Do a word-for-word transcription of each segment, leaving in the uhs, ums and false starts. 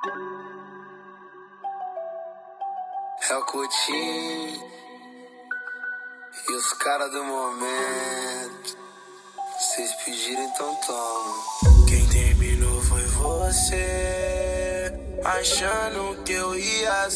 É o Coutinho e os caras do momento. Vocês pediram, então toma. Quem terminou foi você, achando que eu ia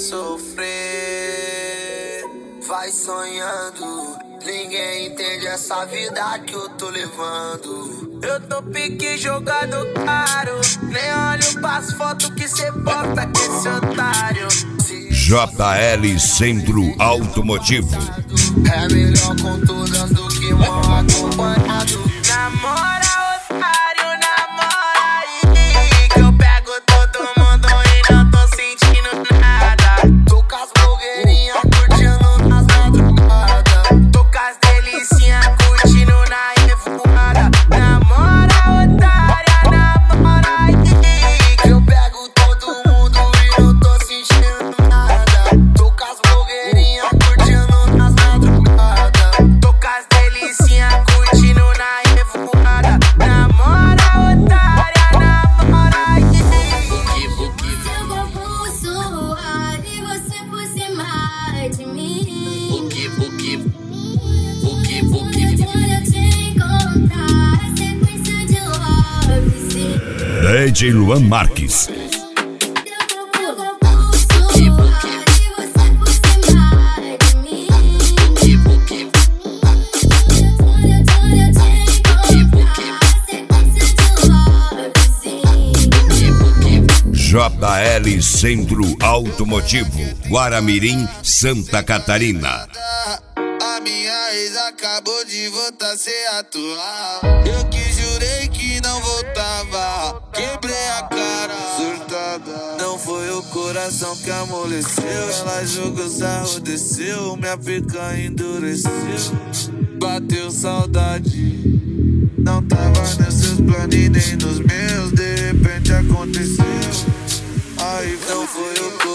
sofrer. Vai sonhando, ninguém entende essa vida que eu tô levando. Eu tô pique jogando caro, nem olho pras fotos que cê posta com esse otário. J L Centro Automotivo. É melhor com todas do que mal acompanhado. Namora, otário, namora aí, que eu pego todo mundo e não tô sentindo nada. Tô com as blogueirinhas curtindo nas madrugadas. Tô com as delicinhas curtindo na revoada. Namora, otária, namora aí, que eu pego todo mundo e não tô sentindo nada. Tô com as blogueirinhas curtindo nas madrugadas. Tô com as delicinhas curtindo na revoada. Namora, otária, namora aí. Buki, buki. Seu corpo suave, você por cima de mim. Buki, buki. Buki, buki. Quando eu te encontrar, a sequência de love, sim. D J Luan Marques. Seu corpo suave, você por cima de mim. Buki, buki. Quando eu te encontrar, a sequência de love, sim. J L Centro Automotivo, Guaramirim, Santa Catarina. A minha ex acabou de voltar a ser atual. Eu que jurei que não voltava, quebrei a cara, surtada. Não foi o coração que amoleceu, ela jogou sarro, desceu, minha pica endureceu. Bateu saudade, não tava nos seus planos nem nos meus, de repente aconteceu. Aí não foi o coração